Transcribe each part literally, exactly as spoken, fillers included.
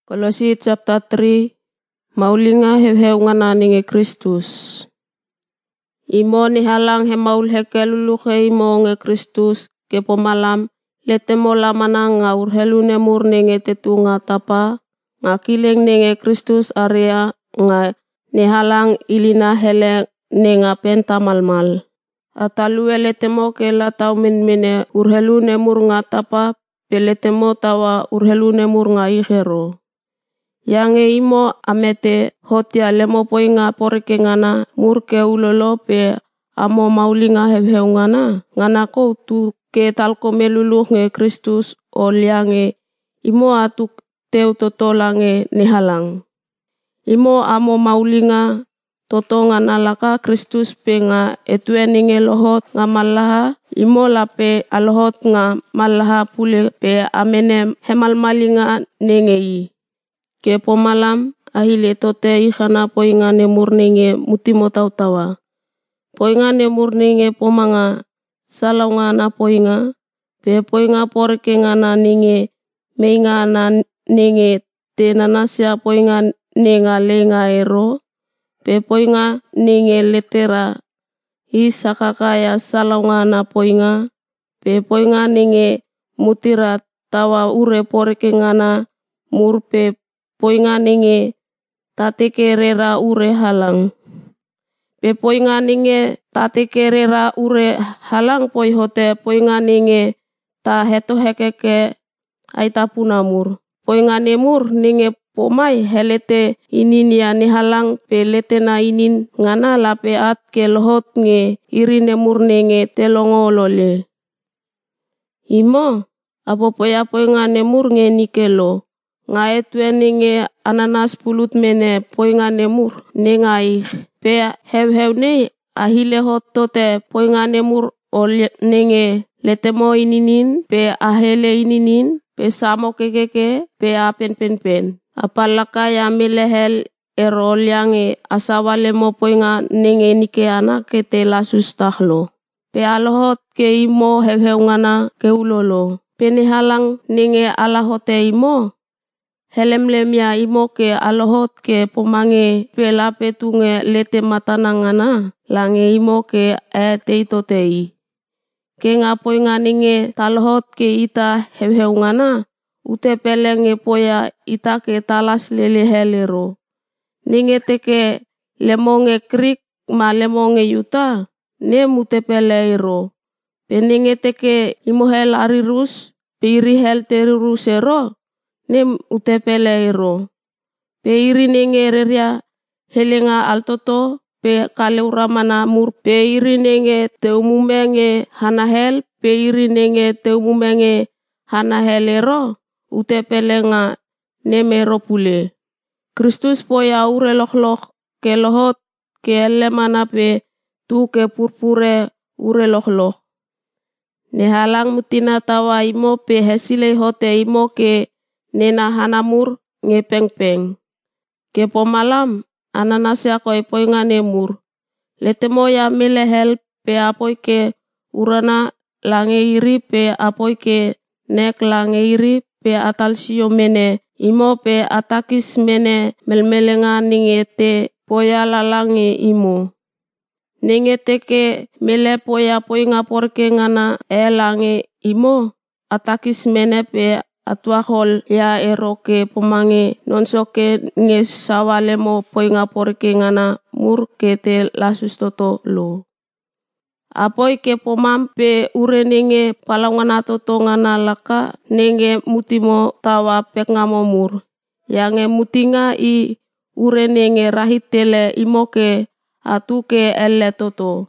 Kolosi chapter three, maulinga hewhew ngana ninge Kristus. Imo ni halang he maul hekeluluhe imo nge Kristus ke pomalam letemo lamana nga urhelu nemur ninge tetunga tapa nga kileng ninge Kristus area nga ni halang ilina hele nenga penta malmal. Atalue letemo ke latau minmine urhelu nemur nga tapa peletemo tawa urhelu nemur nga ihero. Yange imo amete hotia lemo poinga poreke ngana murke ulolo pe amo maulinga hewhew ngana ngana ko tu ke talko meluluh nge Kristus ol yange imo atuk teu totolange nihalang. Imo amo maulinga toto ngana laka Kristus pe nga etue ninge lohot nga malaha imo lape alohot nga malaha pule pe amene hemalmalinga ninge i. Ke pomalam ahile tote ikhana poinga nemur ninge mutimo tautawa. Poinga nemur ninge pomanga salaunga na poinga. Pe poinga porke ngana ninge meinga na ninge te nanasya poinga nenga lenga ero. Pe poinga ninge letera isakakaya salaunga na poinga. Pe poinga ninge mutira tawa ure porke ngana murpe poinga ninge tateke rera ure halang. Pe poinga ninge tateke rera ure halang poi hote poinga ninge ta heto hekeke aita punamur. Poinga nemur ninge pomai helete inin ya ni halang pe letena inin ngana lape at ke lohot nge iri nemur ninge telongo lole. Imo apo poya poinga nemur nge nikelo. Nga etue ninge ananas pulut mene poinga nemur nenga ih. Pe hewhew ne ahile hot tote poinga nemur ol ninge letemo ininin pe ahele ininin pe samo kekeke pe apen pen pen. Apalaka ya milehel erol yange asawa lemo poinga ninge nike anak kete lasus tahlo. Pe alohot ke imo hewhew ngana ke ulolo. Pe nihalang ninge alahote imo. Helemlem ya imo ke alohot ke pomange pela petunge lete matanangana lange imo ke e teitotei. Ke ngapoi nganinge talohot ke ita hewhew ngana ute pelenge poya ita ke talas lele helero. Ninge teke lemonge krik ma lemonge yuta ne mute pele ero. Pe ninge teke imo hel arirus pe iri hel terirus ero. Nem utepele ero. Pe iri nenge reria helenga altoto pe kaleura mana mur pe iri nenge teumumenge hanahel pe iri nenge teumumenge hanahel ero utepele nga nemero pule. Kristus poya ure loh-loh ke lohot ke ele mana pe tu ke purpure ure loh-loh. Nehalang mutina tawa imo pe hesile hote imo ke nena hanamur nge peng-peng. Ke pomalam ananasya koi poinga nemur. Letemo ya milehel pe apoi ke urana lange iri pe apoi ke nek lange iri pe atalsio mene. Imo pe atakis mene melmelenga ninge te poya lalange imo. Ninge teke mele poya poinga porke ngana e lange imo. Atakis mene pe atuahol ya eroke pomange nonsoke nge sawalemo poinga porke ngana mur ke te lasus toto lo. Apoi ke pomam pe ure ninge palangana toto ngana laka ninge mutimo tawa pek ngamo mur. Yange mutinga i ure ninge rahitele imoke atuke ele toto.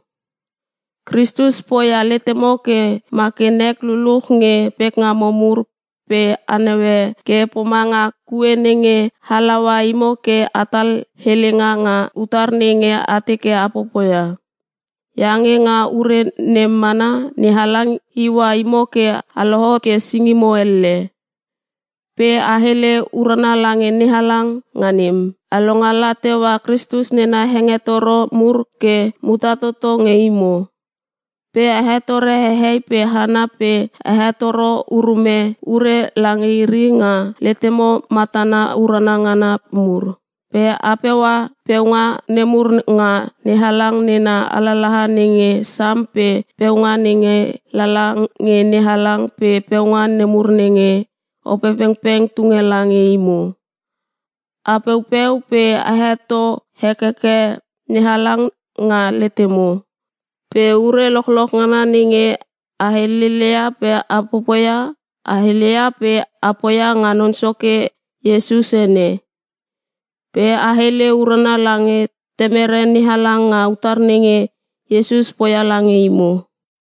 Kristus poya letemo ke makenek luluh nge pek ngamo mur pe anewe ke pomanga kue nenge halawa imo ke atal helenga nga utar nenge atike apopoya. Yange nga ure nemana ni halang iwa imo ke alohot ke singimo elle. Pe ahele urana lange ni halang nganim. Alongala tewa Kristus nena hengetoro mur ke mutatoto nge imo. Pe ahetore hehei pe hana pe ahetoro urume ure langiri nga letemo matana urana ngana mur. Pe apewa peunga nemur nga nehalang nena alalaha nenge sam pe peunga nenge lalang nge nehalang pe peunga nemur nenge opepengpeng tungelange imu. Apeupeu pe aheto hekeke nehalang nga letemo. Pe ure loklok ngana nenge ahelilea pe apopoya, ahelea pe apoya nga nonsoke Yesus ene. Pe ahele urana lange temere nehalang nga utar nenge Yesus poya lange imu.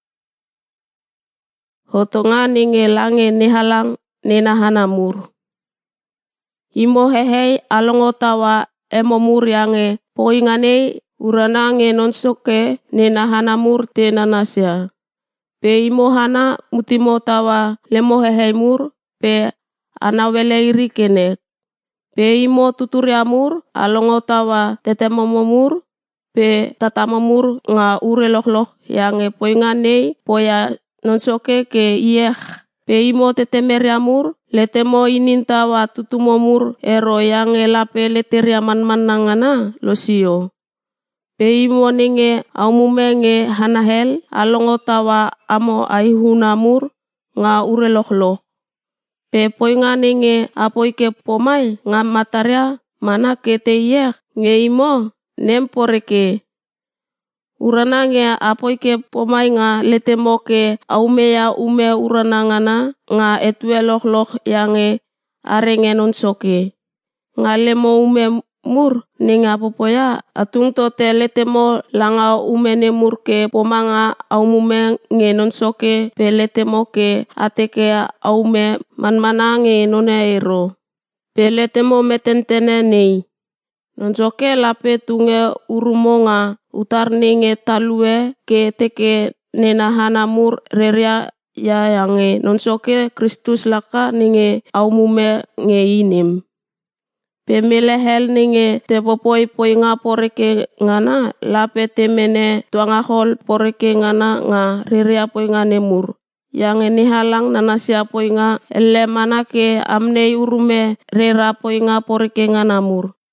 Hotonga nenge lange nehalang nena hanamur. Imo hehei alongo tawa emomur yange poinganei urana nge nonsoke nena hanamur te nanasya. Pe imo hana mutimo tawa lemo hehei mur pe anawele iri kenek. Pe imo tuturiamur alongo tawa tetemomomur pe tatamomur nga ure loklok yange poinganei poya nonsoke ke iyeh. Pe imo tetemeriamur letemo inin tawa tutumomur ero yange lape leteria manman nangana losio. Pe imo nenge aumume nge hanahel alongo tawa amo aihunamur nga ure loklok. Pe poinga nenge apoike pomai nga mataria mana ke te iyeh nge imo nem poreke. Urana nge apoike pomai nga letemo ke aumeya ume urana ngana nga etue loklok yange arenge nonsoke. Nga lemo ume mur nenge apopoya atung tote letemo langa ume nemur ke pomanga aumume nge nonsoke pe letemo ke ateke aume manmana nge nona ero. Pe letemo metentene nei. Nonsoke lape tunge urumo nga utar nenge talue ke teke nena hanamur reria ya yange nonsoke Kristus laka nenge aumume nge inim. Pe melehel nenge te popoi poinga poreke ngana lape temene tuangahol poreke ngana nga reria poinga nemur. Yange nehalang nanasya poinga ele mana ke amnei urume rera poinga poreke ngana mur.